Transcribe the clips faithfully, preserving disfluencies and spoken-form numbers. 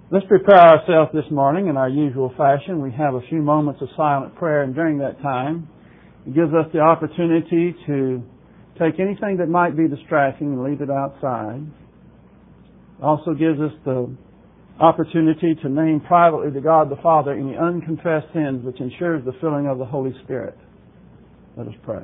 Let's prepare ourselves this morning in our usual fashion. We have a few moments of silent prayer, and during that time, it gives us the opportunity to take anything that might be distracting and leave it outside. It also gives us the opportunity to name privately to God the Father any unconfessed sins, which ensures the filling of the Holy Spirit. Let us pray.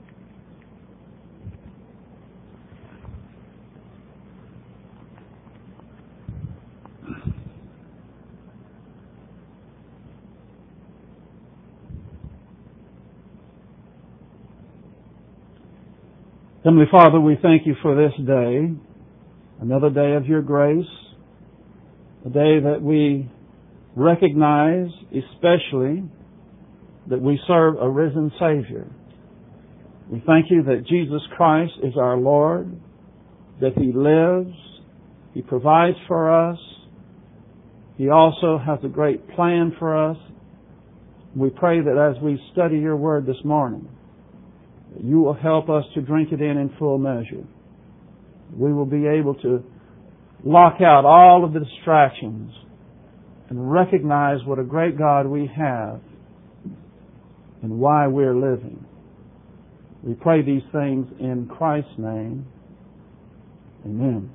Heavenly Father, we thank you for this day, another day of your grace, a day that we recognize especially that we serve a risen Savior. We thank you that Jesus Christ is our Lord, that He lives, He provides for us, He also has a great plan for us. We pray that as we study your Word this morning, you will help us to drink it in in full measure. We will be able to lock out all of the distractions and recognize what a great God we have and why we're living. We pray these things in Christ's name. Amen.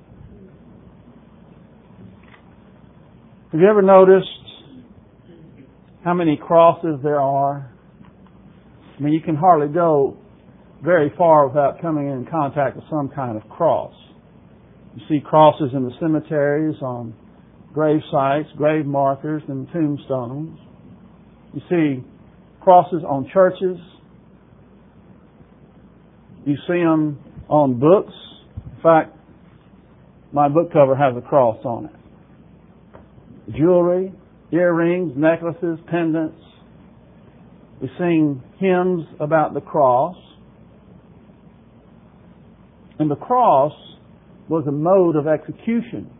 Have you ever noticed how many crosses there are? I mean, you can hardly go very far without coming in contact with some kind of cross. You see crosses in the cemeteries, on grave sites, grave markers, and tombstones. You see crosses on churches. You see them on books. In fact, my book cover has a cross on it. Jewelry, earrings, necklaces, pendants. We sing hymns about the cross. And the cross was a mode of execution.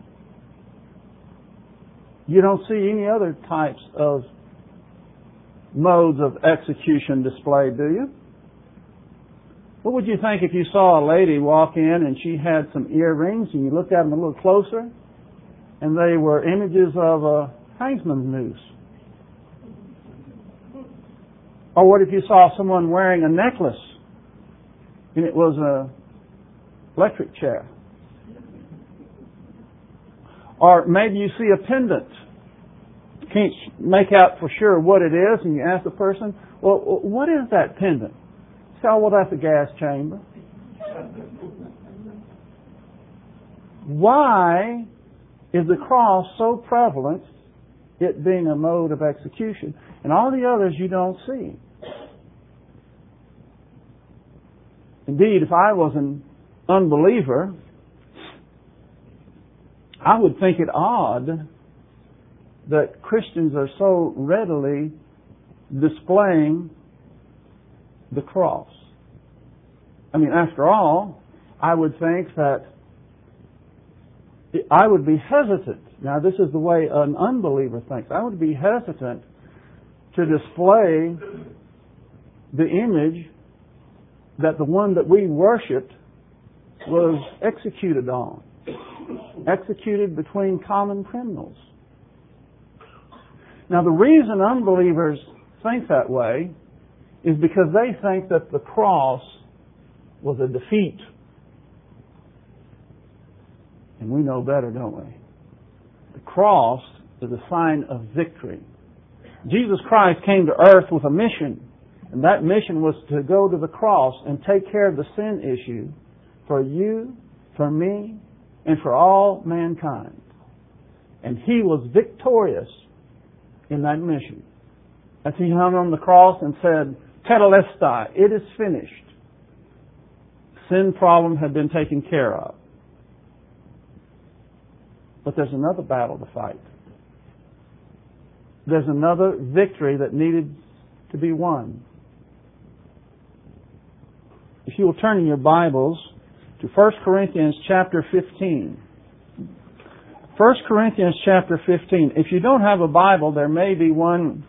You don't see any other types of modes of execution displayed, do you? What would you think if you saw a lady walk in and she had some earrings and you looked at them a little closer and they were images of a hangsman's noose? Or what if you saw someone wearing a necklace and it was a electric chair? Or maybe you see a pendant. You can't make out for sure what it is, and you ask the person, well, what is that pendant? Say, oh, well, that's a gas chamber. Why is the cross so prevalent, it being a mode of execution, and all the others you don't see? Indeed, if I was an unbeliever, I would think it odd that Christians are so readily displaying the cross. I mean, after all, I would think that I would be hesitant. Now, this is the way an unbeliever thinks. I would be hesitant to display the image that the one that we worshipped was executed on, executed between common criminals. Now, the reason unbelievers think that way is because they think that the cross was a defeat. And we know better, don't we? The cross is a sign of victory. Jesus Christ came to earth with a mission, and that mission was to go to the cross and take care of the sin issue for you, for me, and for all mankind. And He was victorious in that mission. As He hung on the cross and said, Tetelestai, it is finished. Sin problem had been taken care of. But there's another battle to fight. There's another victory that needed to be won. If you will turn in your Bibles to First Corinthians chapter fifteen. First Corinthians chapter fifteen. If you don't have a Bible, there may be one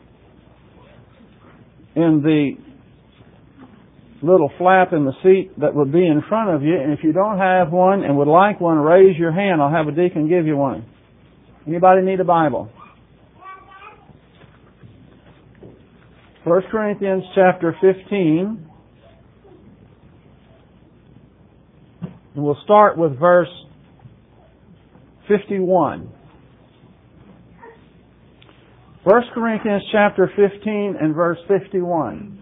in the little flap in the seat that would be in front of you. And if you don't have one and would like one, raise your hand. I'll have a deacon give you one. Anybody need a Bible? First Corinthians chapter fifteen. And we'll start with verse fifty-one. First Corinthians chapter fifteen and verse fifty-one.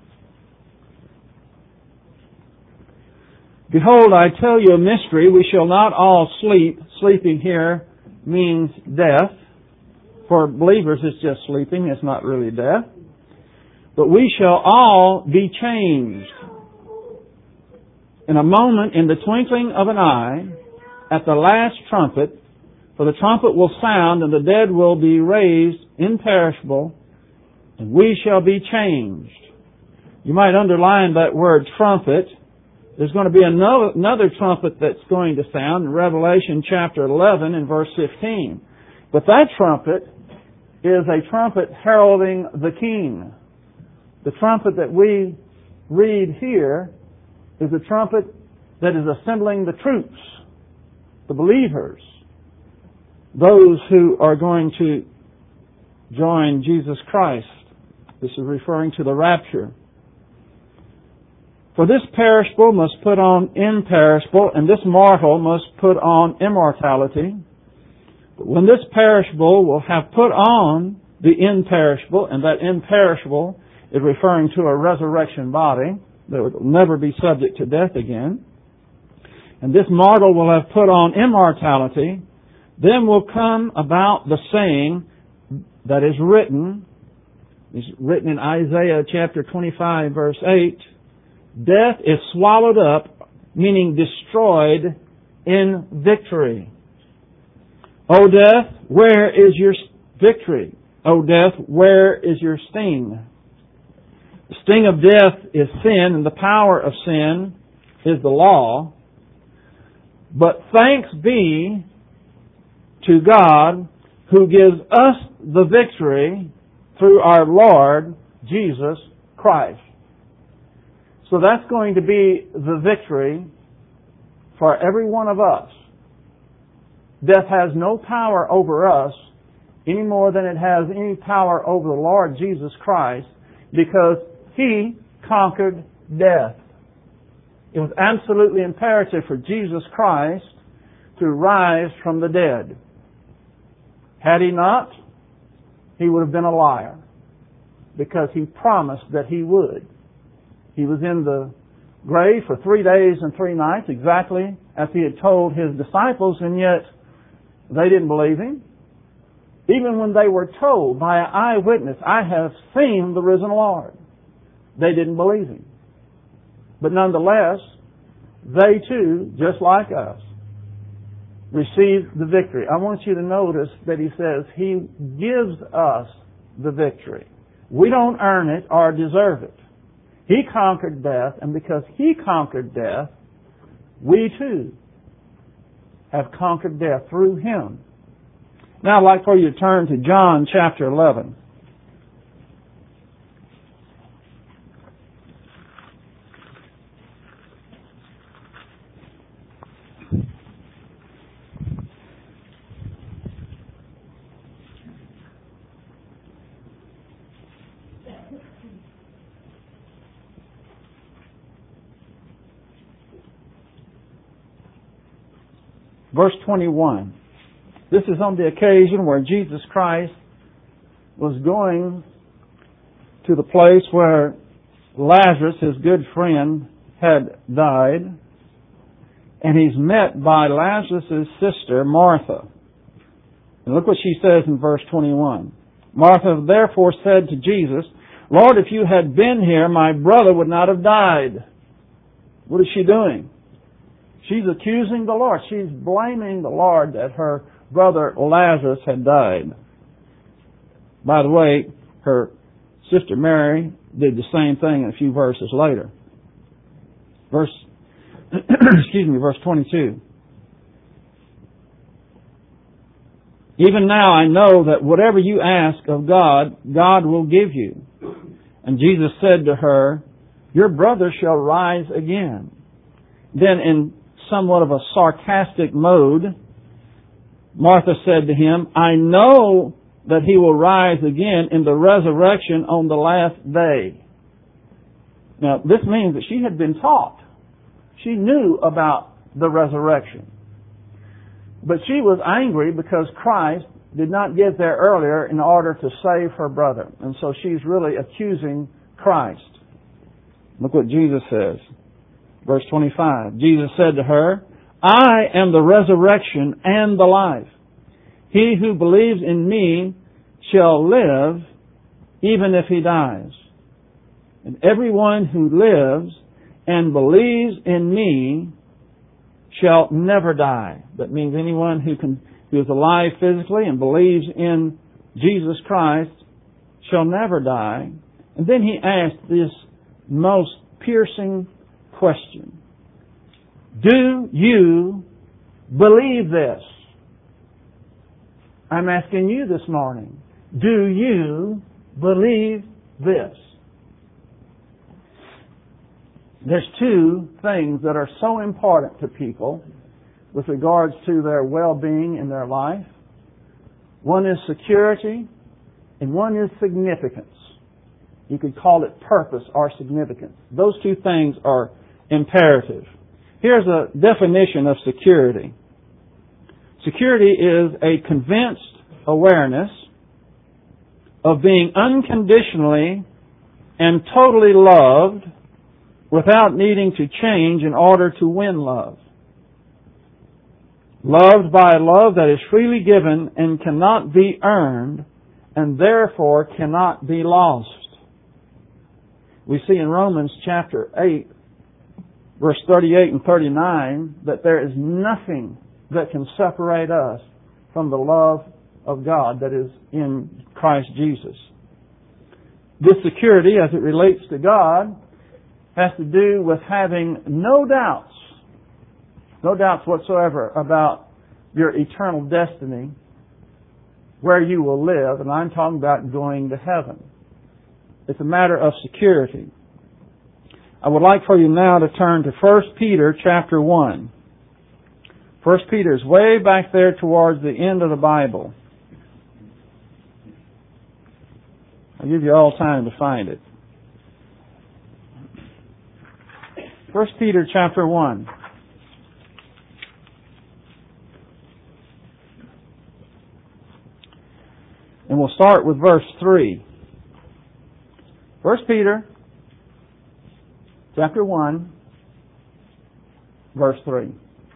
Behold, I tell you a mystery. We shall not all sleep. Sleeping here means death. For believers, it's just sleeping. It's not really death. But we shall all be changed. In a moment, in the twinkling of an eye, at the last trumpet, for the trumpet will sound, and the dead will be raised imperishable, and we shall be changed. You might underline that word trumpet. There's going to be another, another trumpet that's going to sound in Revelation chapter eleven and verse fifteen. But that trumpet is a trumpet heralding the King. The trumpet that we read here is a trumpet that is assembling the troops, the believers, those who are going to join Jesus Christ. This is referring to the rapture. For this perishable must put on imperishable, and this mortal must put on immortality. But when this perishable will have put on the imperishable, and that imperishable is referring to a resurrection body that will never be subject to death again, and this mortal will have put on immortality, then will come about the saying that is written, is written in Isaiah chapter twenty-five verse eight, death is swallowed up, meaning destroyed, in victory. O death, where is your victory? O death, where is your sting? The sting of death is sin, and the power of sin is the law. But thanks be to God who gives us the victory through our Lord Jesus Christ. So that's going to be the victory for every one of us. Death has no power over us any more than it has any power over the Lord Jesus Christ, because He conquered death. It was absolutely imperative for Jesus Christ to rise from the dead. Had He not, He would have been a liar, because He promised that He would. He was in the grave for three days and three nights, exactly as He had told His disciples, and yet they didn't believe Him. Even when they were told by an eyewitness, I have seen the risen Lord, they didn't believe Him. But nonetheless, they too, just like us, received the victory. I want you to notice that He says He gives us the victory. We don't earn it or deserve it. He conquered death, and because He conquered death, we too have conquered death through Him. Now I'd like for you to turn to John chapter eleven. Verse twenty-one. This is on the occasion where Jesus Christ was going to the place where Lazarus, his good friend, had died. And He's met by Lazarus' sister, Martha. And look what she says in verse twenty-one. Martha therefore said to Jesus, Lord, if You had been here, my brother would not have died. What is she doing? She's accusing the Lord. She's blaming the Lord that her brother Lazarus had died. By the way, her sister Mary did the same thing a few verses later. Verse, excuse me, verse twenty-two. Even now I know that whatever you ask of God, God will give you. And Jesus said to her, Your brother shall rise again. Then in somewhat of a sarcastic mode, Martha said to him, I know that he will rise again in the resurrection on the last day. Now, this means that she had been taught. She knew about the resurrection. But she was angry because Christ did not get there earlier in order to save her brother. And so she's really accusing Christ. Look what Jesus says. Verse twenty-five. Jesus said to her, I am the resurrection and the life. He who believes in me shall live even if he dies. And everyone who lives and believes in me shall never die. That means anyone who can, who is alive physically and believes in Jesus Christ shall never die. And then he asked this most piercing question. Do you believe this? I'm asking you this morning. Do you believe this? There's two things that are so important to people with regards to their well-being in their life. One is security, and one is significance. You could call it purpose or significance. Those two things are imperative. Here's a definition of security. Security is a convinced awareness of being unconditionally and totally loved without needing to change in order to win love. Loved by a love that is freely given and cannot be earned and therefore cannot be lost. We see in Romans chapter eight, verse thirty-eight and thirty-nine, that there is nothing that can separate us from the love of God that is in Christ Jesus. This security, as it relates to God, has to do with having no doubts, no doubts whatsoever about your eternal destiny, where you will live, and I'm talking about going to heaven. It's a matter of security. I would like for you now to turn to First Peter chapter one. First Peter is way back there towards the end of the Bible. I'll give you all time to find it. First Peter chapter one. And we'll start with verse three. First Peter chapter one, verse three.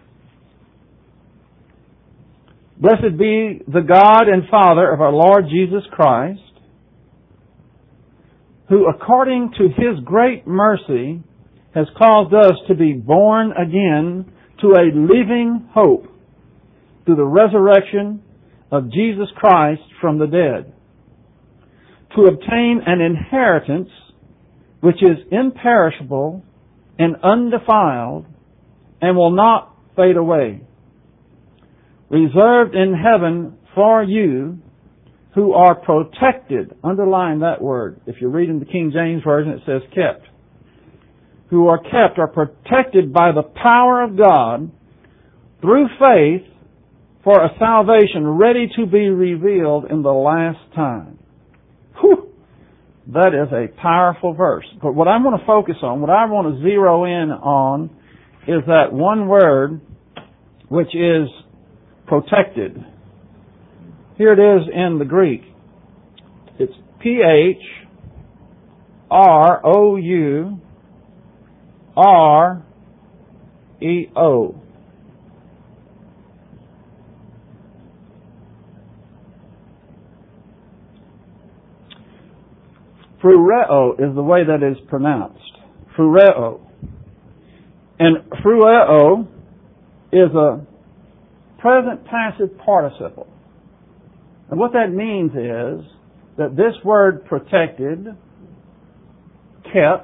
Blessed be the God and Father of our Lord Jesus Christ, who according to His great mercy has caused us to be born again to a living hope through the resurrection of Jesus Christ from the dead, to obtain an inheritance which is imperishable and undefiled and will not fade away, reserved in heaven for you who are protected. Underline that word. If you're reading the King James Version, it says kept. Who are kept, are protected by the power of God through faith for a salvation ready to be revealed in the last time. Whew! That is a powerful verse. But what I want to focus on, what I want to zero in on, is that one word which is protected. Here it is in the Greek. It's P H R O U R E O. Phroureo is the way that is pronounced. Phroureo. And phroureo is a present passive participle. And what that means is that this word protected, kept,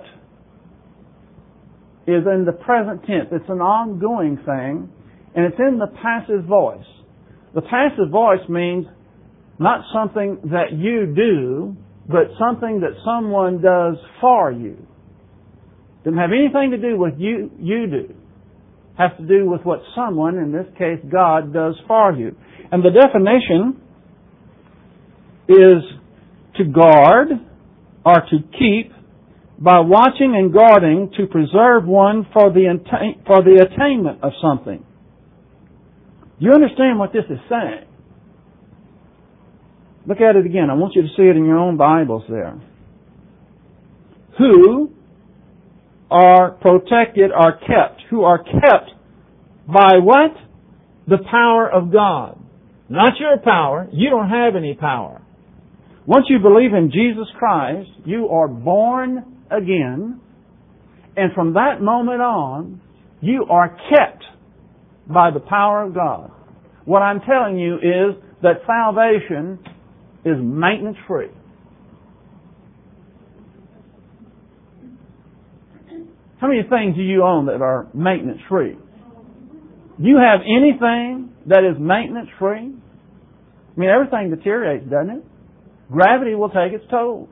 is in the present tense. It's an ongoing thing, and it's in the passive voice. The passive voice means not something that you do, but something that someone does for you. Doesn't have anything to do with you, you do. has to do with what someone, in this case God, does for you. And the definition is to guard or to keep by watching and guarding to preserve one for the attain- for the attainment of something. You understand what this is saying? Look at it again. I want you to see it in your own Bibles there. Who are protected or kept. Who are kept by what? The power of God. Not your power. You don't have any power. Once you believe in Jesus Christ, you are born again. And from that moment on, you are kept by the power of God. What I'm telling you is that salvation is maintenance free. How many things do you own that are maintenance free? Do you have anything that is maintenance free? I mean, everything deteriorates, doesn't it? Gravity will take its toll.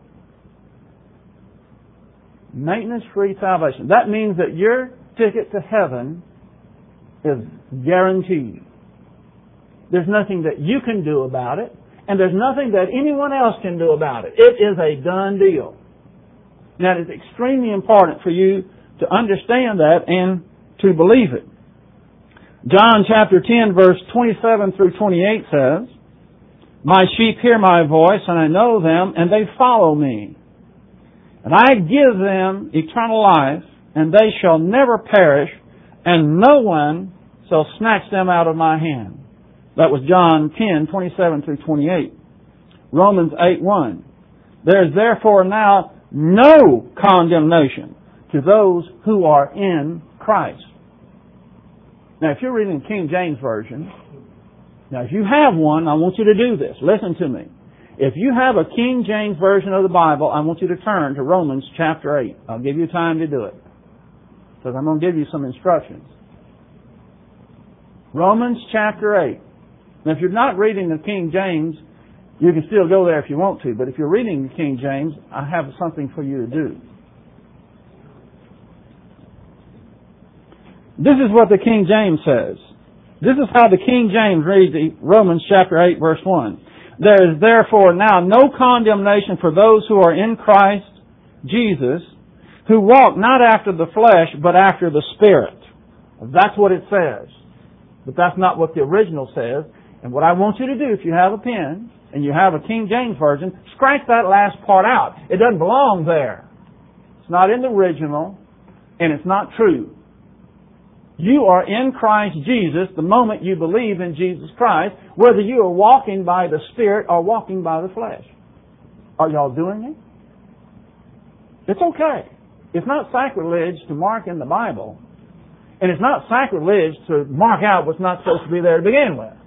Maintenance free salvation. That means that your ticket to heaven is guaranteed. There's nothing that you can do about it, and there's nothing that anyone else can do about it. It is a done deal. Now, it's extremely important for you to understand that and to believe it. John chapter ten, verse twenty-seven through twenty-eight says, "My sheep hear my voice, and I know them, and they follow me. And I give them eternal life, and they shall never perish, and no one shall snatch them out of my hand." That was John ten, twenty-seven through twenty-eight. Romans eight, one. "There is therefore now no condemnation to those who are in Christ." Now, if you're reading the King James Version, now if you have one, I want you to do this. Listen to me. If you have a King James Version of the Bible, I want you to turn to Romans chapter eight. I'll give you time to do it, because I'm going to give you some instructions. Romans chapter eight. Now, if you're not reading the King James, you can still go there if you want to, but if you're reading the King James, I have something for you to do. This is what the King James says. This is how the King James reads Romans chapter eight, verse one. "There is therefore now no condemnation for those who are in Christ Jesus, who walk not after the flesh, but after the Spirit." That's what it says. But that's not what the original says. And what I want you to do, if you have a pen and you have a King James Version, scratch that last part out. It doesn't belong there. It's not in the original, and it's not true. You are in Christ Jesus the moment you believe in Jesus Christ, whether you are walking by the Spirit or walking by the flesh. Are y'all doing it? It's okay. It's not sacrilege to mark in the Bible, and it's not sacrilege to mark out what's not supposed to be there to begin with.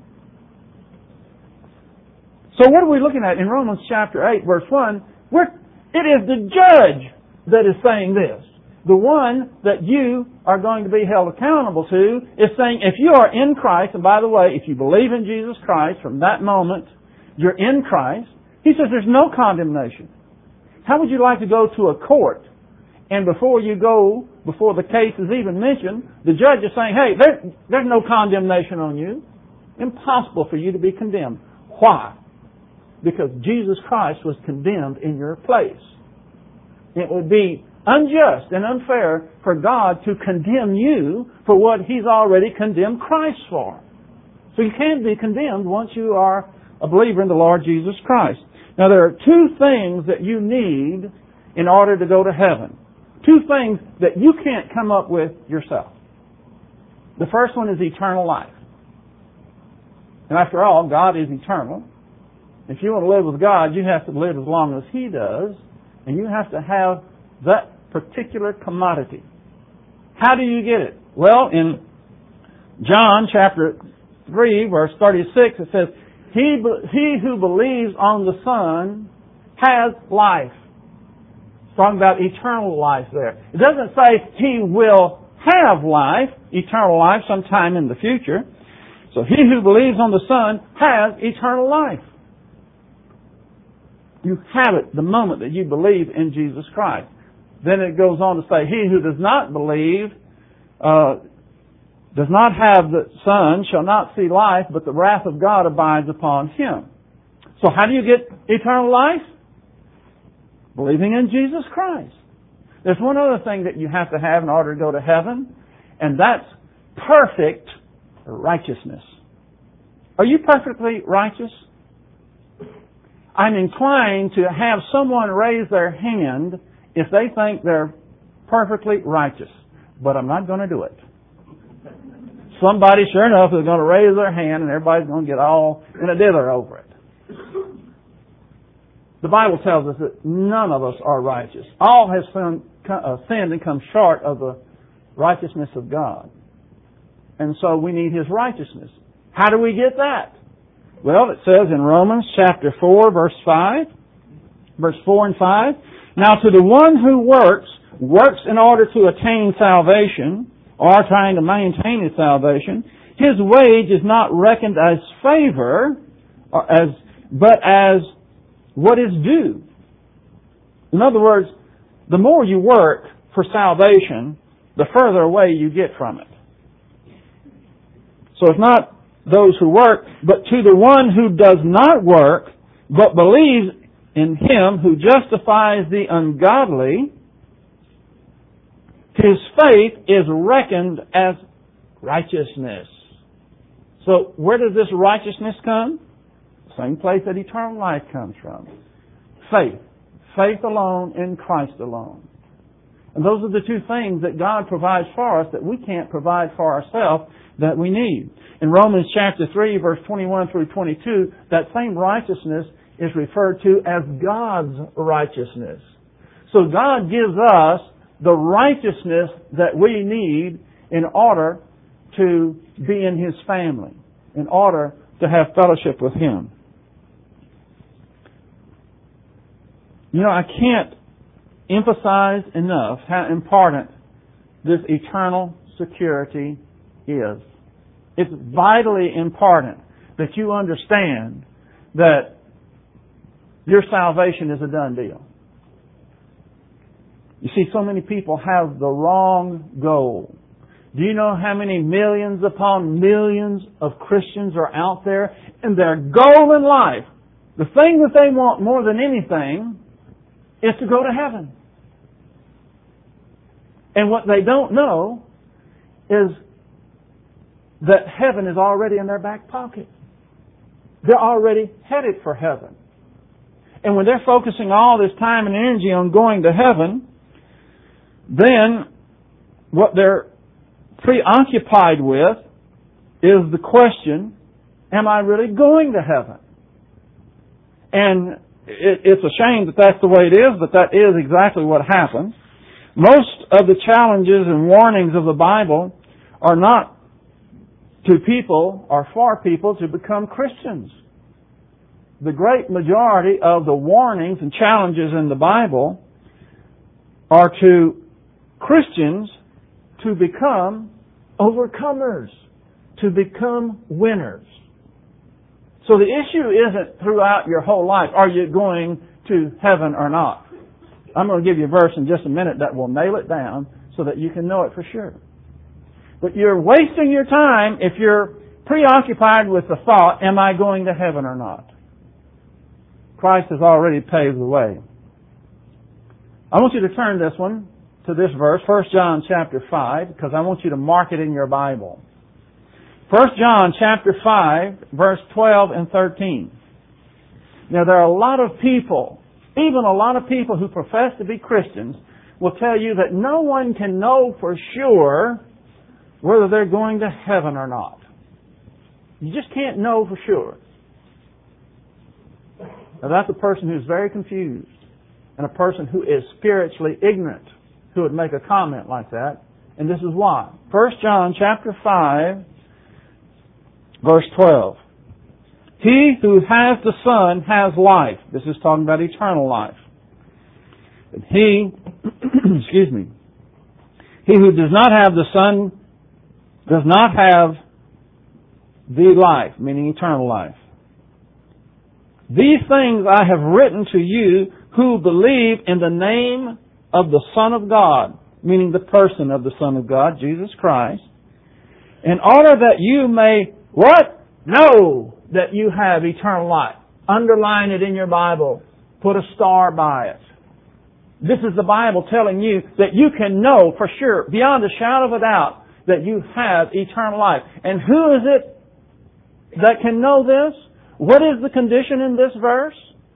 So what are we looking at in Romans chapter eight, verse one? We're, it is the judge that is saying this. The one that you are going to be held accountable to is saying, if you are in Christ, and by the way, if you believe in Jesus Christ, from that moment, you're in Christ, he says there's no condemnation. How would you like to go to a court, and before you go, before the case is even mentioned, the judge is saying, hey, there, there's no condemnation on you. Impossible for you to be condemned. Why? Because Jesus Christ was condemned in your place. It would be unjust and unfair for God to condemn you for what He's already condemned Christ for. So you can't be condemned once you are a believer in the Lord Jesus Christ. Now there are two things that you need in order to go to heaven. Two things that you can't come up with yourself. The first one is eternal life. And after all, God is eternal. If you want to live with God, you have to live as long as He does, and you have to have that particular commodity. How do you get it? Well, in John chapter three, verse thirty-six, it says, He, he who believes on the Son has life. It's talking about eternal life there. It doesn't say he will have life, eternal life, sometime in the future. So he who believes on the Son has eternal life. You have it the moment that you believe in Jesus Christ. Then it goes on to say, he who does not believe uh, does not have the Son shall not see life, but the wrath of God abides upon him. So how do you get eternal life? Believing in Jesus Christ. There's one other thing that you have to have in order to go to heaven, and that's perfect righteousness. Are you perfectly righteous? I'm inclined to have someone raise their hand if they think they're perfectly righteous, but I'm not going to do it. Somebody, sure enough, is going to raise their hand and everybody's going to get all in a dither over it. The Bible tells us that none of us are righteous. All have sinned, uh, sinned and come short of the righteousness of God. And so we need His righteousness. How do we get that? Well, it says in Romans chapter four, verse five, verse four and five, now to the one who works, works in order to attain salvation, or trying to maintain his salvation, his wage is not reckoned as favor, or as, but as what is due. In other words, the more you work for salvation, the further away you get from it. So it's not those who work, but to the one who does not work, but believes in Him who justifies the ungodly, his faith is reckoned as righteousness. So where does this righteousness come? Same place that eternal life comes from. Faith. Faith alone in Christ alone. And those are the two things that God provides for us that we can't provide for ourselves that we need. In Romans chapter three, verse twenty-one through twenty-two, that same righteousness is referred to as God's righteousness. So God gives us the righteousness that we need in order to be in His family, in order to have fellowship with Him. You know, I can't emphasize enough how important this eternal security is. It's vitally important that you understand that your salvation is a done deal. You see, so many people have the wrong goal. Do you know how many millions upon millions of Christians are out there, and their goal in life, the thing that they want more than anything, is to go to heaven. And what they don't know is that heaven is already in their back pocket. They're already headed for heaven. And when they're focusing all this time and energy on going to heaven, then what they're preoccupied with is the question, am I really going to heaven? And it, it's a shame that that's the way it is, but that is exactly what happens. Most of the challenges and warnings of the Bible are not to people or for people to become Christians. The great majority of the warnings and challenges in the Bible are to Christians to become overcomers, to become winners. So the issue isn't throughout your whole life, are you going to heaven or not? I'm going to give you a verse in just a minute that will nail it down so that you can know it for sure. But you're wasting your time if you're preoccupied with the thought, am I going to heaven or not? Christ has already paved the way. I want you to turn this one to this verse, First John chapter five, because I want you to mark it in your Bible. First John chapter five, verse twelve and thirteen. Now there are a lot of people, even a lot of people who profess to be Christians, will tell you that no one can know for sure whether they're going to heaven or not. You just can't know for sure. Now that's a person who's very confused and a person who is spiritually ignorant who would make a comment like that. And this is why. First John chapter five, verse twelve. He who has the Son has life. This is talking about eternal life. And he, excuse me, he who does not have the Son does not have the life, meaning eternal life. These things I have written to you who believe in the name of the Son of God, meaning the person of the Son of God, Jesus Christ, In order that you may, what? Know that you have eternal life. Underline it in your Bible. Put a star by it. This is the Bible telling you that you can know for sure, beyond a shadow of a doubt, that you have eternal life. And who is it that can know this? What is the condition in this verse?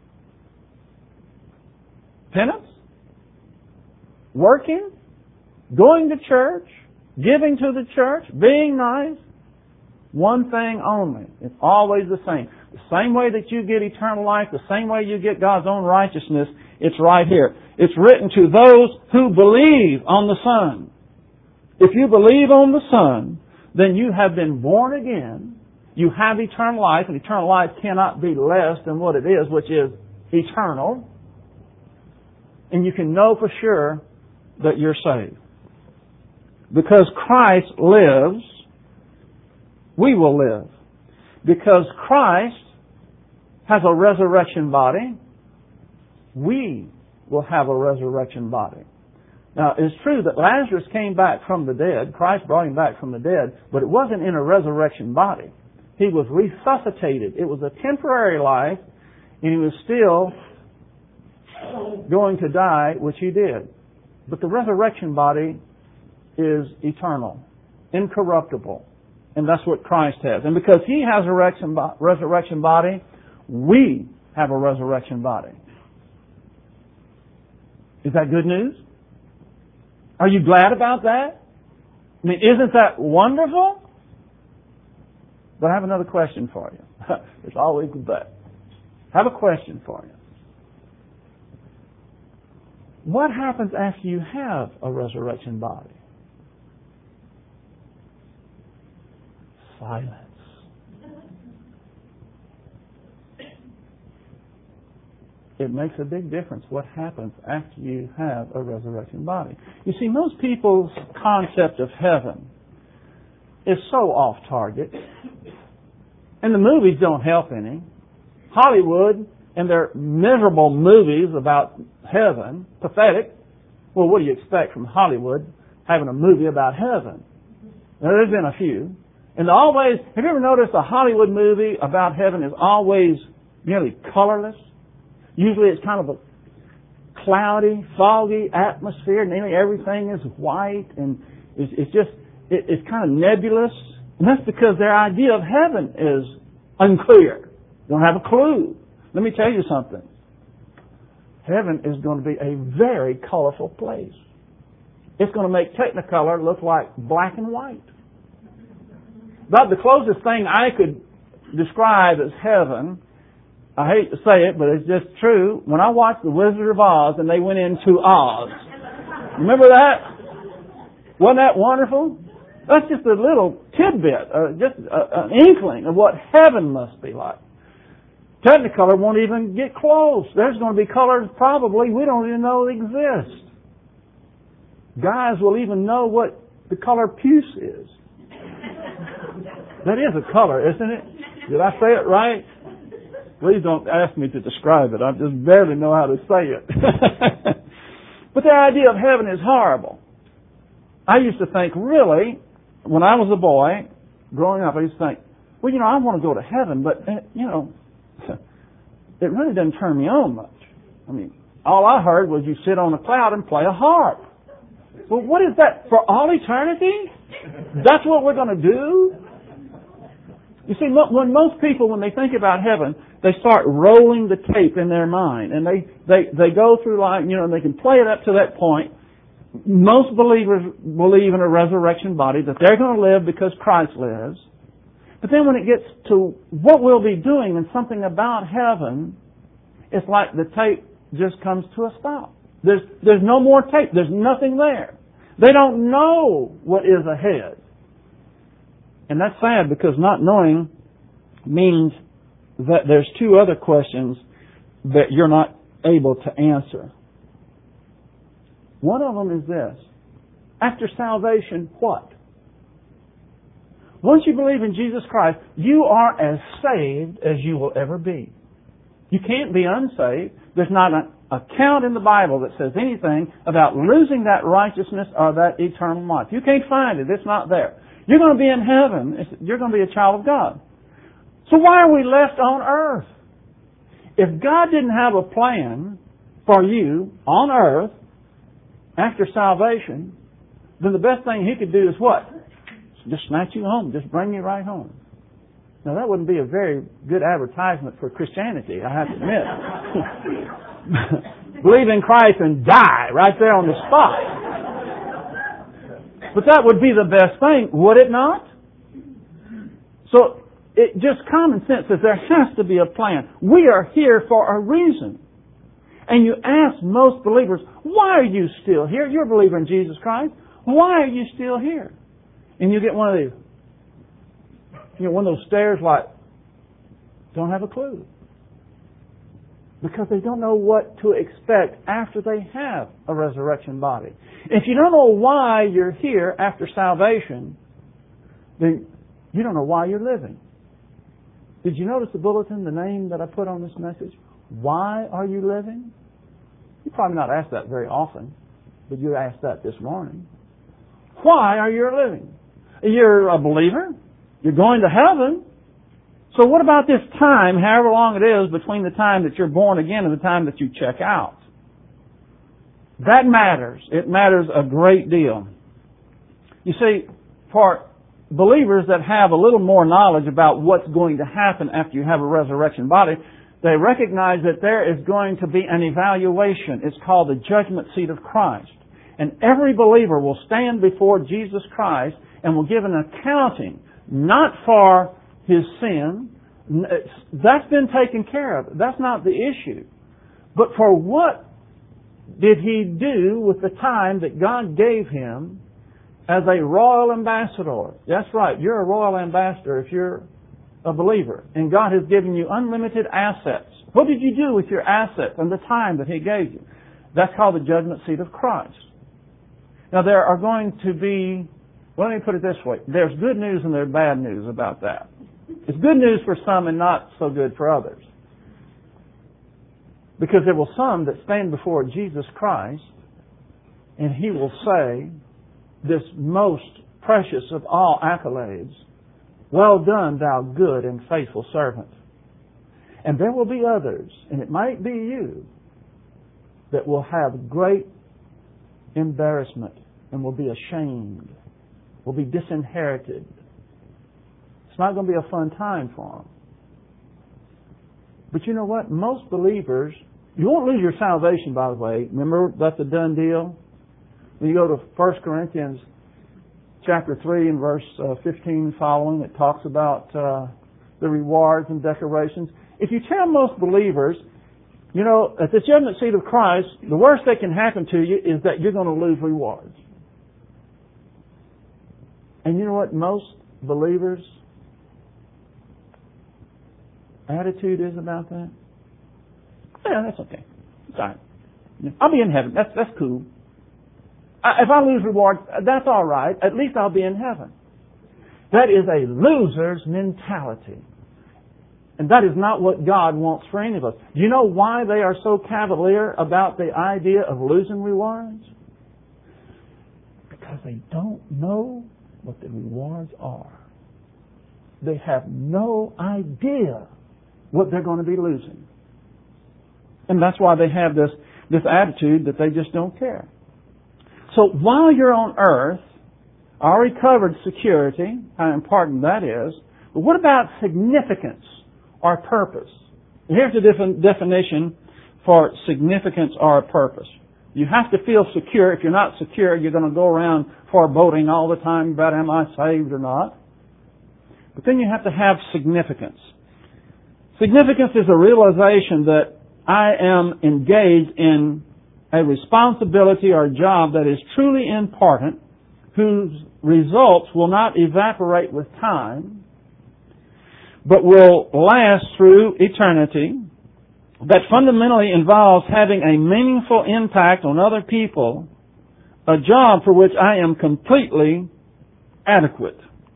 Penance? Working? Going to church? Giving to the church? Being nice? One thing only. It's always the same. The same way that you get eternal life, the same way you get God's own righteousness, it's right here. It's written to those who believe on the Son. If you believe on the Son, then you have been born again. You have eternal life, and eternal life cannot be less than what it is, which is eternal. And you can know for sure that you're saved. Because Christ lives, we will live. Because Christ has a resurrection body, we will have a resurrection body. Now, it's true that Lazarus came back from the dead. Christ brought him back from the dead, but it wasn't in a resurrection body. He was resuscitated. It was a temporary life, and he was still going to die, which he did. But the resurrection body is eternal, incorruptible. And that's what Christ has. And because He has a resurrection body, we have a resurrection body. Is that good news? Are you glad about that? I mean, isn't that wonderful? But I have another question for you. There's always that. I have a question for you. What happens after you have a resurrection body? Silence. It makes a big difference what happens after you have a resurrection body. You see, most people's concept of heaven is so off target, and the movies don't help any. Hollywood and their miserable movies about heaven, pathetic. Well, what do you expect from Hollywood having a movie about heaven? Now, there's been a few. And always, have you ever noticed a Hollywood movie about heaven is always nearly colorless? Usually it's kind of a cloudy, foggy atmosphere. Nearly everything is white, and it's, it's just, it, it's kind of nebulous. And that's because their idea of heaven is unclear. They don't have a clue. Let me tell you something. Heaven is going to be a very colorful place. It's going to make Technicolor look like black and white. But the closest thing I could describe as heaven, I hate to say it, but it's just true. When I watched The Wizard of Oz and they went into Oz, remember that? Wasn't that wonderful? That's just a little tidbit, or just a, an inkling of what heaven must be like. Technicolor won't even get close. There's going to be colors probably we don't even know exist. Guys will even know what the color puce is. That is a color, isn't it? Did I say it right? Please don't ask me to describe it. I just barely know how to say it. But the idea of heaven is horrible. I used to think, really, when I was a boy, growing up, I used to think, well, you know, I want to go to heaven, but, you know, it really doesn't turn me on much. I mean, all I heard was you sit on a cloud and play a harp. Well, what is that? For all eternity? That's what we're going to do? You see, when most people, when they think about heaven, they start rolling the tape in their mind. And they, they, they go through life, you know, and they can play it up to that point. Most believers believe in a resurrection body, that they're going to live because Christ lives. But then when it gets to what we'll be doing and something about heaven, it's like the tape just comes to a stop. There's, there's no more tape. There's nothing there. They don't know what is ahead. And that's sad, because not knowing means that there's two other questions that you're not able to answer. One of them is this. After salvation, what? Once you believe in Jesus Christ, you are as saved as you will ever be. You can't be unsaved. There's not an account in the Bible that says anything about losing that righteousness or that eternal life. You can't find it. It's not there. You're going to be in heaven. You're going to be a child of God. So why are we left on earth? If God didn't have a plan for you on earth after salvation, then the best thing He could do is what? Just snatch you home. Just bring you right home. Now, that wouldn't be a very good advertisement for Christianity, I have to admit. Believe in Christ and die right there on the spot. But that would be the best thing, would it not? So, it just common sense says there has to be a plan. We are here for a reason. And you ask most believers, why are you still here? You're a believer in Jesus Christ. Why are you still here? And you get one of these, you know, one of those stares like, don't have a clue. Because they don't know what to expect after they have a resurrection body. If you don't know why you're here after salvation, then you don't know why you're living. Did you notice the bulletin, the name that I put on this message? Why are you living? You probably not asked that very often, but you asked that this morning. Why are you living? You're a believer. You're going to heaven. So what about this time, however long it is, between the time that you're born again and the time that you check out? That matters. It matters a great deal. You see, for believers that have a little more knowledge about what's going to happen after you have a resurrection body, they recognize that there is going to be an evaluation. It's called the judgment seat of Christ. And every believer will stand before Jesus Christ and will give an accounting, not for his sin. That's been taken care of. That's not the issue. But for what did he do with the time that God gave him as a royal ambassador? That's right. You're a royal ambassador if you're a believer. And God has given you unlimited assets. What did you do with your assets and the time that He gave you? That's called the judgment seat of Christ. Now there are going to be, well, let me put it this way. There's good news and there's bad news about that. It's good news for some and not so good for others. Because there will some that stand before Jesus Christ and He will say, this most precious of all accolades, well done, thou good and faithful servant. And there will be others, and it might be you, that will have great embarrassment and will be ashamed, will be disinherited. It's not going to be a fun time for them. But you know what? Most believers, you won't lose your salvation, by the way. Remember, that's a done deal. When you go to First Corinthians chapter three and verse uh, fifteen following, it talks about uh, the rewards and decorations. If you tell most believers, you know, at the judgment seat of Christ, the worst that can happen to you is that you're going to lose rewards. And you know what most believers' attitude is about that? Yeah, that's okay. It's all right. I'll be in heaven. That's that's cool. If I lose rewards, that's all right. At least I'll be in heaven. That is a loser's mentality. And that is not what God wants for any of us. Do you know why they are so cavalier about the idea of losing rewards? Because they don't know what the rewards are. They have no idea what they're going to be losing. And that's why they have this, this attitude that they just don't care. So while you're on earth, I already covered security, how important that is. But what about significance or purpose? Here's the defi- definition for significance or purpose. You have to feel secure. If you're not secure, you're going to go around foreboding all the time about am I saved or not. But then you have to have significance. Significance is a realization that I am engaged in a responsibility or a job that is truly important, whose results will not evaporate with time, but will last through eternity, that fundamentally involves having a meaningful impact on other people, a job for which I am completely adequate.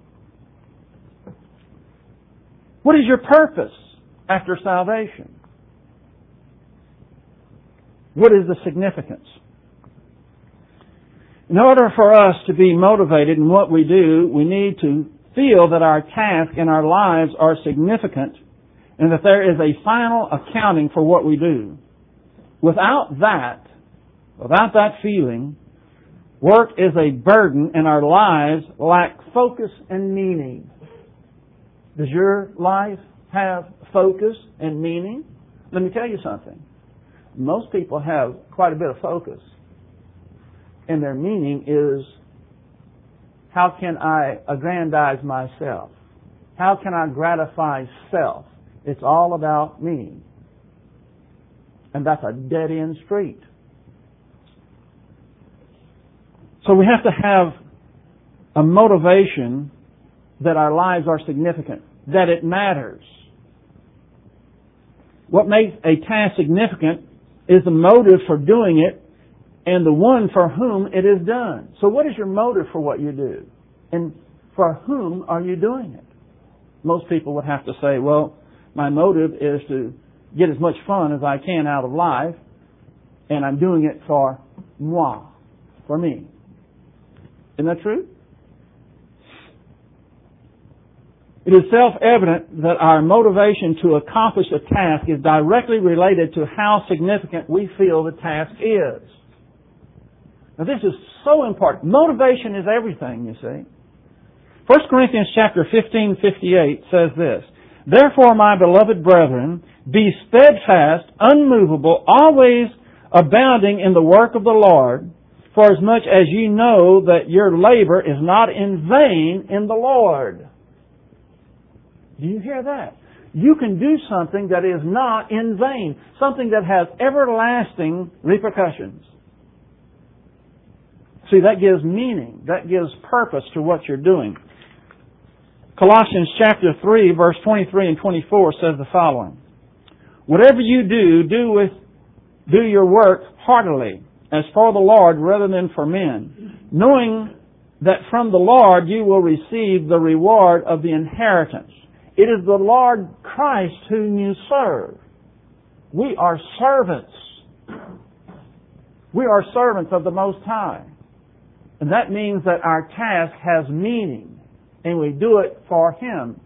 What is your purpose after salvation? What is the significance? In order for us to be motivated in what we do, we need to feel that our task and our lives are significant and that there is a final accounting for what we do. Without that, without that feeling, work is a burden and our lives lack focus and meaning. Does your life have focus and meaning? Let me tell you something. Most people have quite a bit of focus. And their meaning is, how can I aggrandize myself? How can I gratify self? It's all about me. And that's a dead-end street. So we have to have a motivation that our lives are significant, that it matters. What makes a task significant is the motive for doing it and the one for whom it is done. So what is your motive for what you do? And for whom are you doing it? Most people would have to say, well, my motive is to get as much fun as I can out of life, and I'm doing it for moi, for me. Isn't that true? It is self-evident that our motivation to accomplish a task is directly related to how significant we feel the task is. Now this is so important. Motivation is everything, you see. First Corinthians chapter fifteen fifty-eight says this, "Therefore, my beloved brethren, be steadfast, unmovable, always abounding in the work of the Lord, for as much as you know that your labor is not in vain in the Lord." Do you hear that? You can do something that is not in vain, something that has everlasting repercussions. See, that gives meaning, that gives purpose to what you're doing. Colossians chapter three, verse twenty-three and twenty-four says the following, "Whatever you do, do with do your work heartily, as for the Lord rather than for men, knowing that from the Lord you will receive the reward of the inheritance." It is the Lord Christ whom you serve. We are servants. We are servants of the Most High. And that means that our task has meaning, and we do it for Him.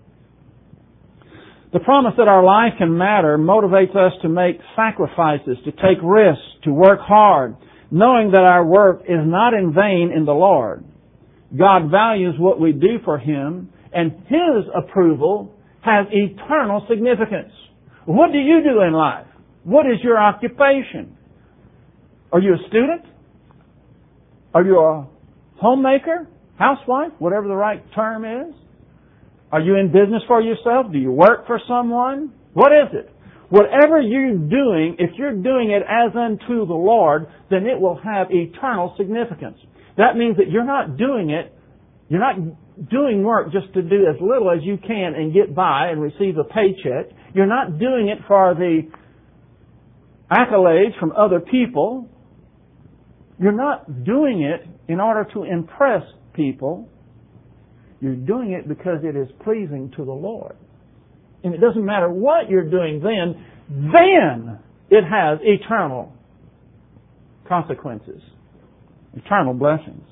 The promise that our life can matter motivates us to make sacrifices, to take risks, to work hard, knowing that our work is not in vain in the Lord. God values what we do for Him, and His approval has eternal significance. What do you do in life? What is your occupation? Are you a student? Are you a homemaker? Housewife? Whatever the right term is? Are you in business for yourself? Do you work for someone? What is it? Whatever you're doing, if you're doing it as unto the Lord, then it will have eternal significance. That means that you're not doing it, you're not doing work just to do as little as you can and get by and receive a paycheck. You're not doing it for the accolades from other people. You're not doing it in order to impress people. You're doing it because it is pleasing to the Lord. And it doesn't matter what you're doing then, then it has eternal consequences, eternal blessings.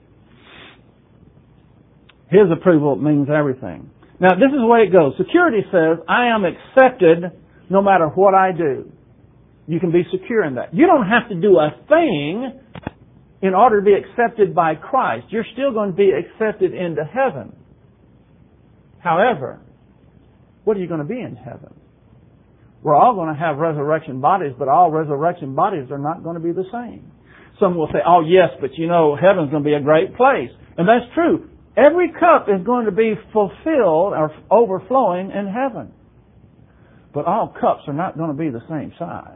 His approval means everything. Now, this is the way it goes. Security says, I am accepted no matter what I do. You can be secure in that. You don't have to do a thing in order to be accepted by Christ. You're still going to be accepted into heaven. However, what are you going to be in heaven? We're all going to have resurrection bodies, but all resurrection bodies are not going to be the same. Some will say, oh yes, but you know, heaven's going to be a great place. And that's true. Every cup is going to be fulfilled or overflowing in heaven. But all cups are not going to be the same size.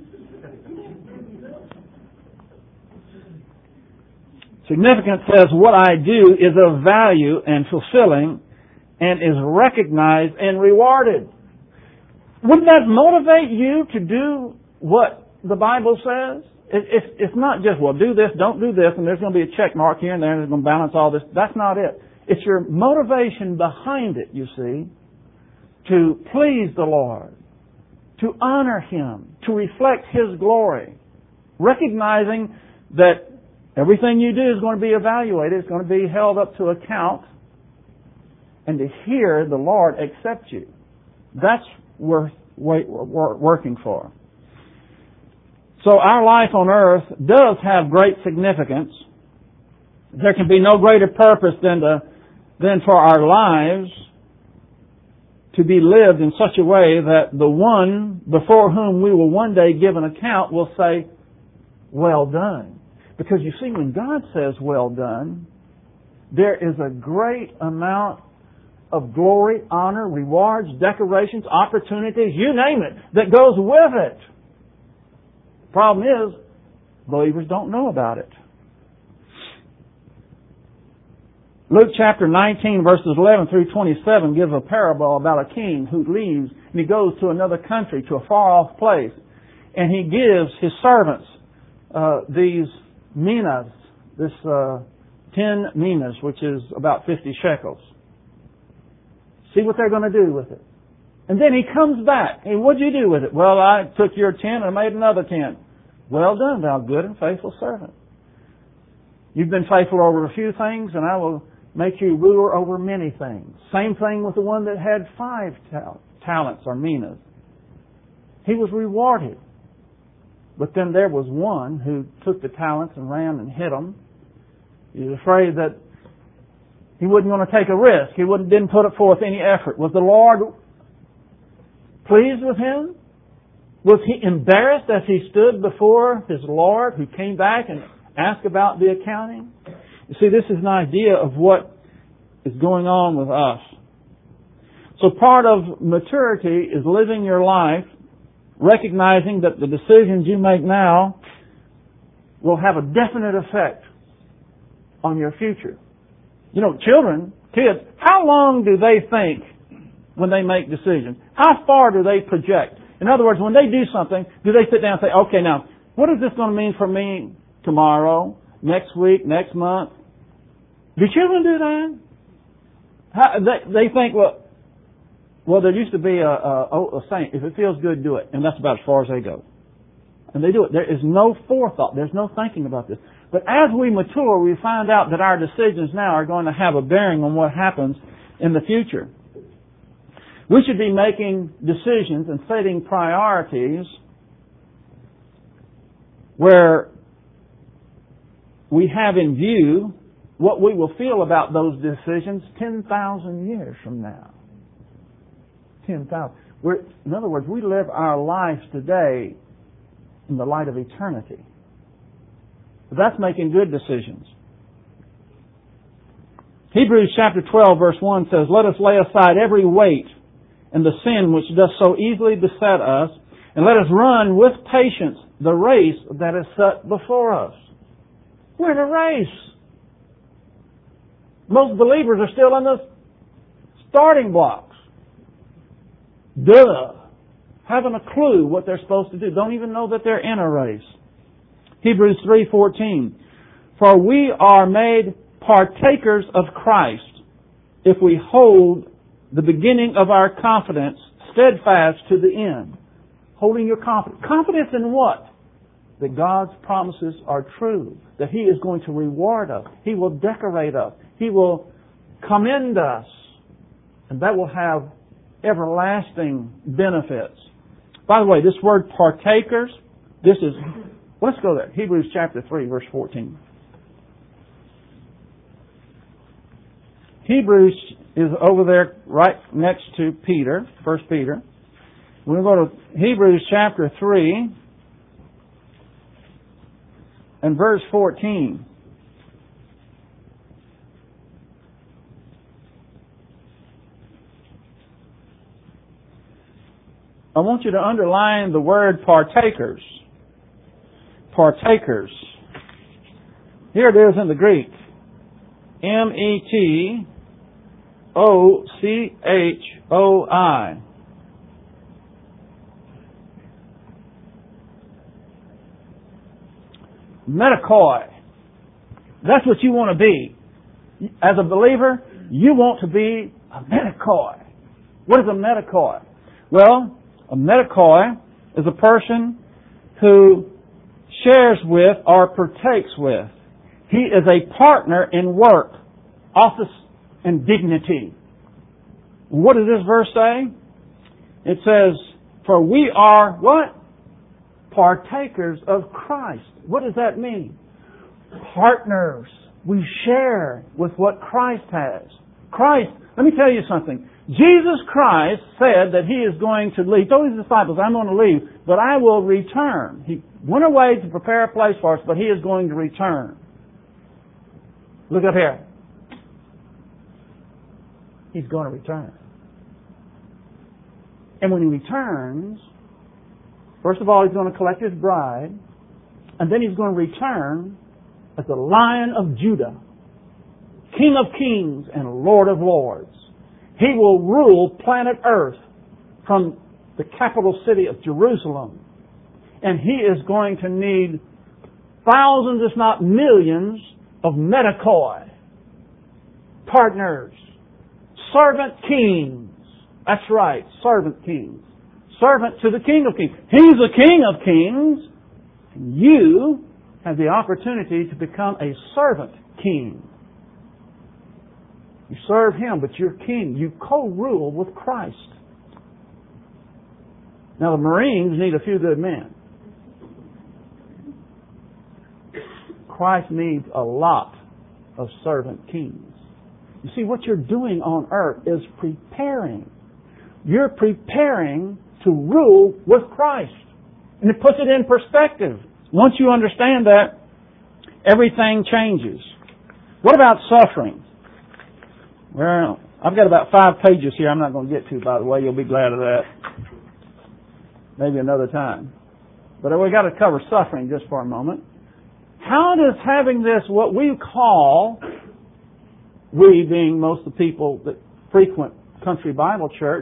Significance says what I do is of value and fulfilling and is recognized and rewarded. Wouldn't that motivate you to do what the Bible says? It, it's, it's not just, well, do this, don't do this, and there's going to be a check mark here and there, and it's going to balance all this. That's not it. It's your motivation behind it, you see, to please the Lord, to honor Him, to reflect His glory, recognizing that Everything you do is going to be evaluated. It's going to be held up to account. And to hear the Lord accept you, that's worth working for. So our life on earth does have great significance. There can be no greater purpose than to, than for our lives to be lived in such a way that the one before whom we will one day give an account will say, well done. Because you see, when God says well done, there is a great amount of glory, honor, rewards, decorations, opportunities, you name it, that goes with it. Problem is, believers don't know about it. Luke chapter nineteen, verses eleven through twenty-seven gives a parable about a king who leaves and he goes to another country, to a far-off place, and he gives his servants uh, these minas, this uh, ten minas, which is about fifty shekels. See what they're going to do with it. And then he comes back. Hey, what'd you do with it? Well, I took your ten and made another ten. Well done, thou good and faithful servant. You've been faithful over a few things, and I will make you ruler over many things. Same thing with the one that had five tal- talents or minas. He was rewarded. But then there was one who took the talents and ran and hid them. He was afraid that he wasn't going to take a risk. He wouldn't, didn't put forth any effort. Was the Lord pleased with him? Was he embarrassed as he stood before his Lord who came back and asked about the accounting? You see, this is an idea of what is going on with us. So part of maturity is living your life recognizing that the decisions you make now will have a definite effect on your future. You know, children, kids, how long do they think when they make decisions? How far do they project? In other words, when they do something, do they sit down and say, okay, now, what is this going to mean for me tomorrow, next week, next month? Do children do that? How, they, they think, well, well, there used to be a, a, a saying, if it feels good, do it. And that's about as far as they go. And they do it. There is no forethought. There's no thinking about this. But as we mature, we find out that our decisions now are going to have a bearing on what happens in the future. We should be making decisions and setting priorities where we have in view what we will feel about those decisions ten thousand years from now. ten thousand. We're, in other words, we live our lives today in the light of eternity. That's making good decisions. Hebrews chapter twelve verse one says, let us lay aside every weight and the sin which does so easily beset us, and let us run with patience the race that is set before us. We're in a race. Most believers are still in the starting blocks. Duh. Haven't a clue what they're supposed to do. Don't even know that they're in a race. Hebrews three fourteen. For we are made partakers of Christ if we hold the beginning of our confidence steadfast to the end. Holding your confidence. Confidence in what? That God's promises are true. That He is going to reward us. He will decorate us. He will commend us. And that will have everlasting benefits. By the way, this word partakers, this is, let's go there. Hebrews chapter three, verse fourteen. Hebrews is over there right next to Peter, First Peter. We'll go to Hebrews chapter three and verse fourteen. I want you to underline the word partakers. Partakers. Here it is in the Greek. M E T O C H O I. Metakoi. That's what you want to be. As a believer, you want to be a metakoi. What is a metakoi? Well, a metakoi is a person who shares with or partakes with. He is a partner in work, office, and dignity. What does this verse say? It says, for we are what? Partakers of Christ. What does that mean? Partners. We share with what Christ has. Christ, let me tell you something. Jesus Christ said that He is going to leave. He told His disciples, I'm going to leave, but I will return. He went away to prepare a place for us, but He is going to return. Look up here. He's going to return. And when He returns, first of all, He's going to collect His bride, and then He's going to return as the Lion of Judah, King of kings and Lord of lords. He will rule planet Earth from the capital city of Jerusalem. And He is going to need thousands, if not millions, of Metacoi, partners, servant kings. That's right, servant kings. Servant to the King of Kings. He's the King of Kings. And you have the opportunity to become a servant king. You serve Him, but you're king. You co-rule with Christ. Now the Marines need a few good men. Christ needs a lot of servant kings. You see, what you're doing on earth is preparing. You're preparing to rule with Christ. And it puts it in perspective. Once you understand that, everything changes. What about suffering? Well, I've got about five pages here I'm not going to get to, by the way. You'll be glad of that. Maybe another time. But we've got to cover suffering just for a moment. How does having this, what we call, we being most of the people that frequent Country Bible Church,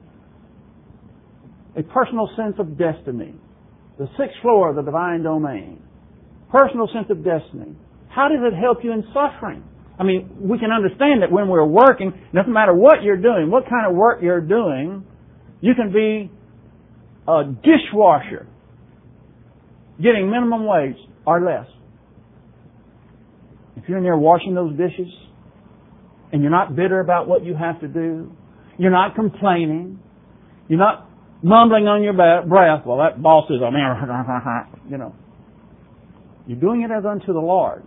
a personal sense of destiny, the sixth floor of the divine domain, personal sense of destiny, how does it help you in suffering? I mean, we can understand that when we're working, doesn't matter what you're doing, what kind of work you're doing, you can be a dishwasher getting minimum wage or less. If you're in there washing those dishes and you're not bitter about what you have to do, you're not complaining, you're not mumbling on your breath, well, that boss is a man, you know. You're doing it as unto the Lord.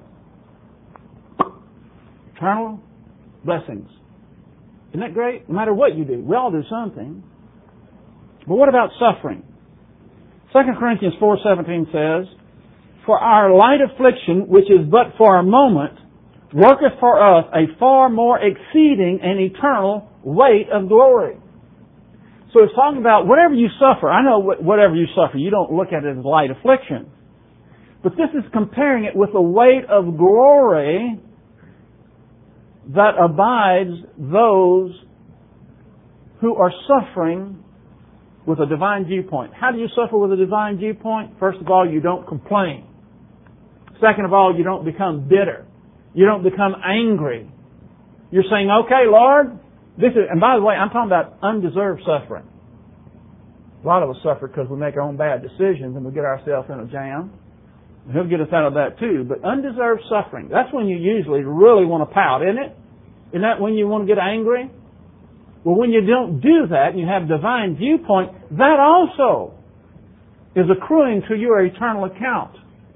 Eternal blessings. Isn't that great? No matter what you do. We all do something. But what about suffering? Second Corinthians four seventeen says, for our light affliction, which is but for a moment, worketh for us a far more exceeding and eternal weight of glory. So it's talking about whatever you suffer. I know whatever you suffer, you don't look at it as light affliction. But this is comparing it with the weight of glory that abides those who are suffering with a divine viewpoint. How do you suffer with a divine viewpoint? First of all, you don't complain. Second of all, you don't become bitter. You don't become angry. You're saying, okay, Lord, this is, and by the way, I'm talking about undeserved suffering. A lot of us suffer because we make our own bad decisions and we get ourselves in a jam. He'll get us out of that too. But undeserved suffering, that's when you usually really want to pout, isn't it? Isn't that when you want to get angry? Well, when you don't do that and you have divine viewpoint, that also is accruing to your eternal account.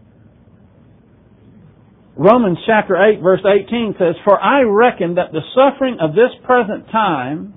Romans chapter eight verse eighteen says, for I reckon that the suffering of this present time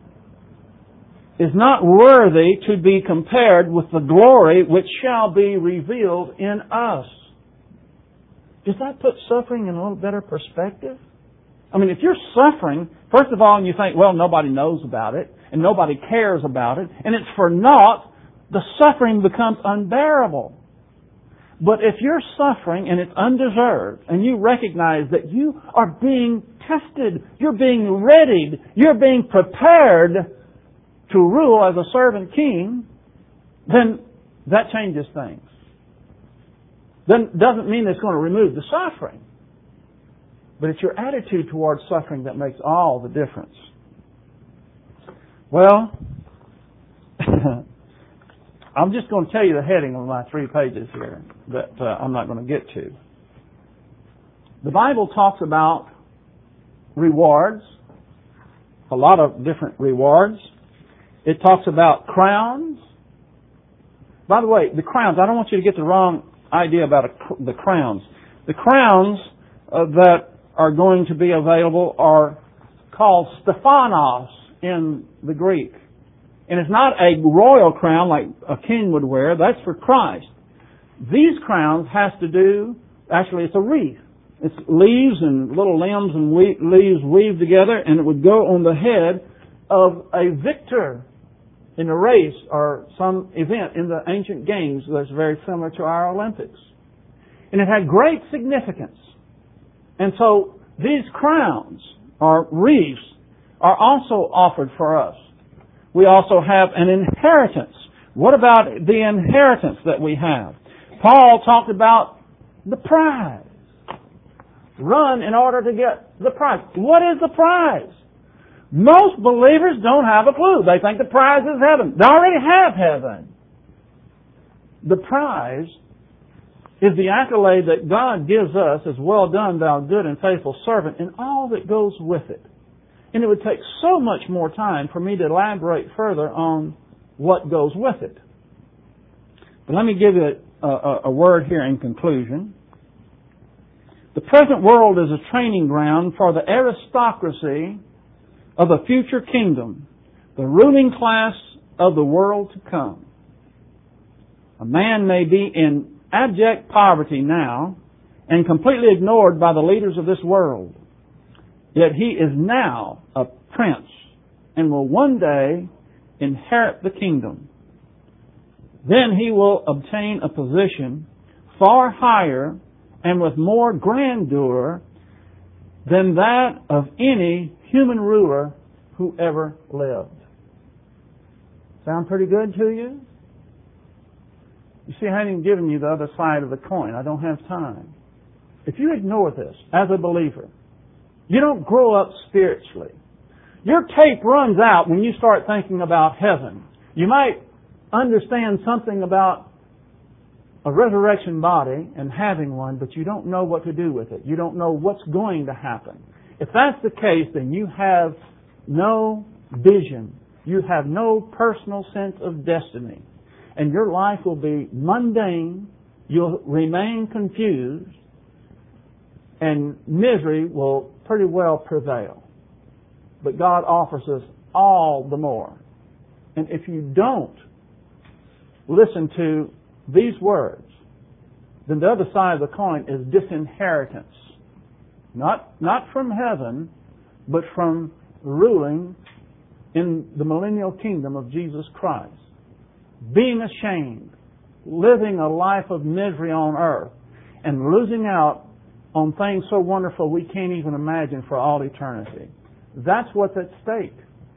is not worthy to be compared with the glory which shall be revealed in us. Does that put suffering in a little better perspective? I mean, if you're suffering, first of all, and you think, well, nobody knows about it, and nobody cares about it, and it's for naught, the suffering becomes unbearable. But if you're suffering and it's undeserved, and you recognize that you are being tested, you're being readied, you're being prepared to rule as a servant king, then that changes things. Then doesn't mean it's going to remove the suffering. But it's your attitude towards suffering that makes all the difference. Well, I'm just going to tell you the heading of my three pages here that uh, I'm not going to get to. The Bible talks about rewards, a lot of different rewards. It talks about crowns. By the way, the crowns, I don't want you to get the wrong idea about a, the crowns. The crowns uh, that are going to be available are called Stephanos in the Greek. And it's not a royal crown like a king would wear. That's for Christ. These crowns has to do, actually it's a wreath. It's leaves and little limbs and we, leaves weaved together, and it would go on the head of a victor in a race or some event in the ancient games that's very similar to our Olympics. And it had great significance. And so these crowns or wreaths are also offered for us. We also have an inheritance. What about the inheritance that we have? Paul talked about the prize. Run in order to get the prize. What is the prize? Most believers don't have a clue. They think the prize is heaven. They already have heaven. The prize is the accolade that God gives us as well done, thou good and faithful servant, and all that goes with it. And it would take so much more time for me to elaborate further on what goes with it. But let me give you a, a, a word here in conclusion. The present world is a training ground for the aristocracy of a future kingdom, the ruling class of the world to come. A man may be in abject poverty now and completely ignored by the leaders of this world. Yet he is now a prince and will one day inherit the kingdom. Then he will obtain a position far higher and with more grandeur than that of any human ruler who ever lived. Sound pretty good to you? You see, I haven't given you the other side of the coin. I don't have time. If you ignore this as a believer, you don't grow up spiritually. Your tape runs out when you start thinking about heaven. You might understand something about a resurrection body and having one, but you don't know what to do with it. You don't know what's going to happen. If that's the case, then you have no vision. You have no personal sense of destiny. And your life will be mundane. You'll remain confused. And misery will pretty well prevail. But God offers us all the more. And if you don't listen to these words, then the other side of the coin is disinheritance. Not, not from heaven, but from ruling in the millennial kingdom of Jesus Christ. Being ashamed, living a life of misery on earth, and losing out on things so wonderful we can't even imagine for all eternity. That's what's at stake.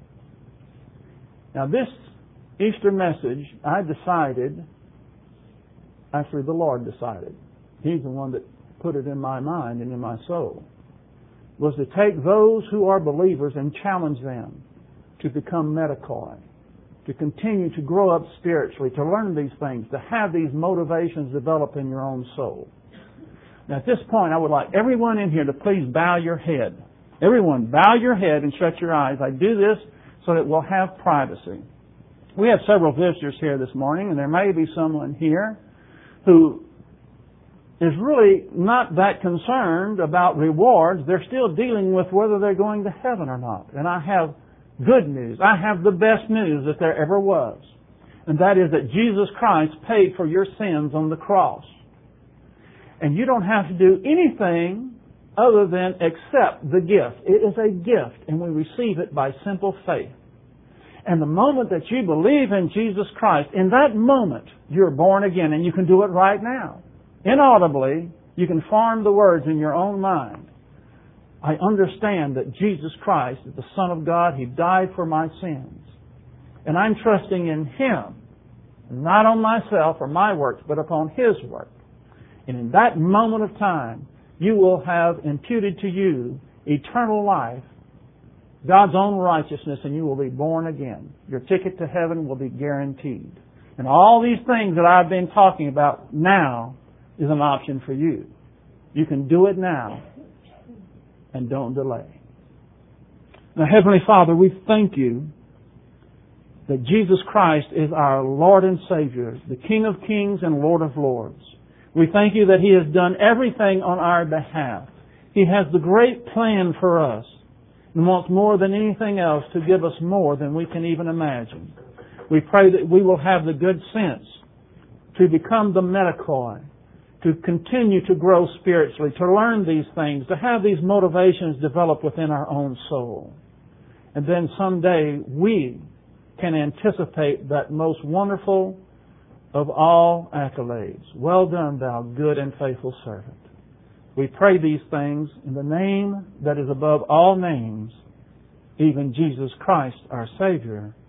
Now this Easter message, I decided, actually the Lord decided, He's the one that put it in my mind and in my soul, was to take those who are believers and challenge them to become metacoi, to continue to grow up spiritually, to learn these things, to have these motivations develop in your own soul. Now at this point, I would like everyone in here to please bow your head. Everyone, bow your head and shut your eyes. I do this so that we'll have privacy. We have several visitors here this morning, and there may be someone here who is really not that concerned about rewards. They're still dealing with whether they're going to heaven or not. And I have good news. I have the best news that there ever was. And that is that Jesus Christ paid for your sins on the cross. And you don't have to do anything other than accept the gift. It is a gift, and we receive it by simple faith. And the moment that you believe in Jesus Christ, in that moment, you're born again, and you can do it right now. Inaudibly, you can form the words in your own mind. I understand that Jesus Christ is the Son of God. He died for my sins. And I'm trusting in Him, not on myself or my works, but upon His work. And in that moment of time, you will have imputed to you eternal life, God's own righteousness, and you will be born again. Your ticket to heaven will be guaranteed. And all these things that I've been talking about now is an option for you. You can do it now and don't delay. Now, Heavenly Father, we thank you that Jesus Christ is our Lord and Savior, the King of Kings and Lord of Lords. We thank you that He has done everything on our behalf. He has the great plan for us and wants more than anything else to give us more than we can even imagine. We pray that we will have the good sense to become the metacoi, to continue to grow spiritually, to learn these things, to have these motivations develop within our own soul. And then someday we can anticipate that most wonderful of all accolades. Well done, thou good and faithful servant. We pray these things in the name that is above all names, even Jesus Christ, our Savior.